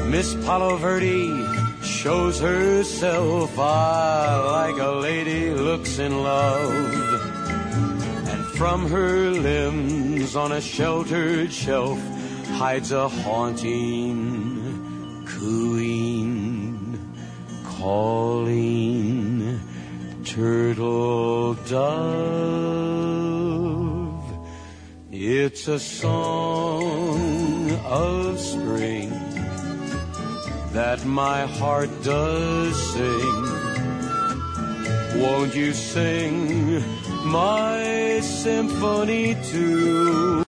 Miss Palo Verde shows herself like a lady looks in love. And from her limbs on a sheltered shelf hides a haunting, cooing, calling turtle dove. It's a song of spring that my heart does sing. Won't you sing my symphony too?